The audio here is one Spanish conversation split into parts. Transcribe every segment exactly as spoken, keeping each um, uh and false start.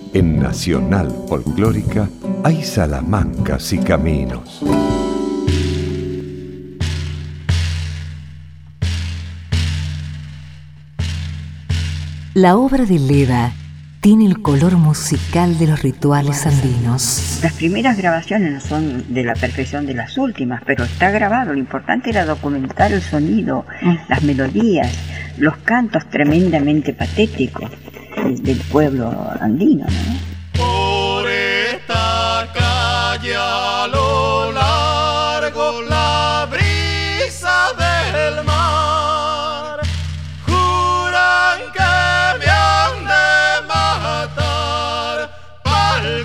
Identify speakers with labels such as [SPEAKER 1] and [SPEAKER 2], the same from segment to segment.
[SPEAKER 1] En Nacional Folclórica hay salamancas y caminos.
[SPEAKER 2] La obra de Leda tiene el color musical de los rituales andinos.
[SPEAKER 3] Las primeras grabaciones no son de la perfección de las últimas, pero está grabado. Lo importante era documentar el sonido, mm. las melodías, los cantos tremendamente patéticos del pueblo andino, ¿no?
[SPEAKER 4] Por esta calle a lo largo la brisa del mar juran que me han de matar pa'l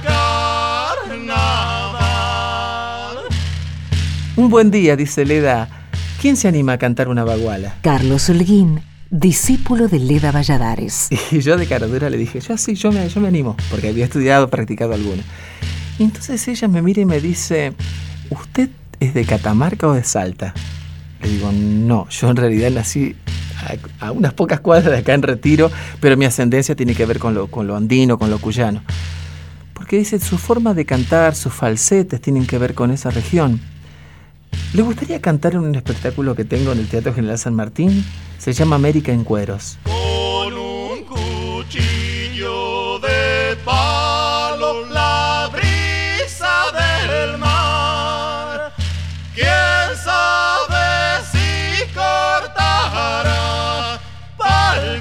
[SPEAKER 4] carnaval.
[SPEAKER 5] Un buen día, dice Leda. ¿Quién se anima a cantar una baguala?
[SPEAKER 2] Carlos Holguín, discípulo de Leda Valladares.
[SPEAKER 5] Y yo de caradura le dije, yo sí, yo me, yo me animo, porque había estudiado, practicado alguna. Y entonces ella me mira y me dice, ¿usted es de Catamarca o de Salta? Le digo, no, yo en realidad nací a, a unas pocas cuadras de acá en Retiro, pero mi ascendencia tiene que ver con lo, con lo andino, con lo cuyano. Porque dice, su forma de cantar, sus falsetes tienen que ver con esa región. ¿Le gustaría cantar en un espectáculo que tengo en el Teatro General San Martín? Se llama América en Cueros.
[SPEAKER 4] Con un cuchillo de palo, la brisa del mar, quién sabe si cortará pa'l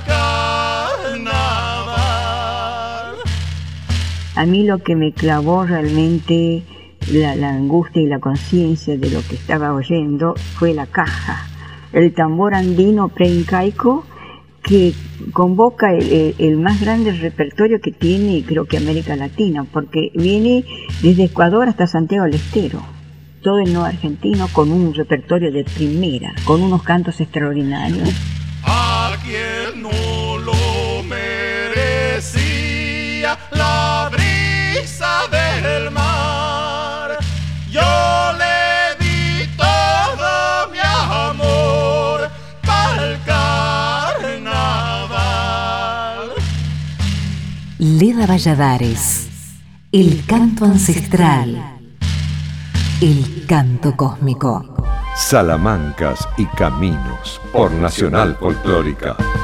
[SPEAKER 4] carnaval.
[SPEAKER 3] A mí lo que me clavó realmente la, la angustia y la conciencia de lo que estaba oyendo fue la caja, el tambor andino preincaico, que convoca el, el, el más grande repertorio que tiene, creo que América Latina, porque viene desde Ecuador hasta Santiago del Estero, todo el no argentino con un repertorio de primera, con unos cantos extraordinarios.
[SPEAKER 4] A quien no lo merecía la brisa del mar, yo le di todo mi amor pa'l carnaval.
[SPEAKER 2] Leda Valladares, el canto ancestral, el canto cósmico.
[SPEAKER 1] Salamancas y caminos por Nacional Folclórica.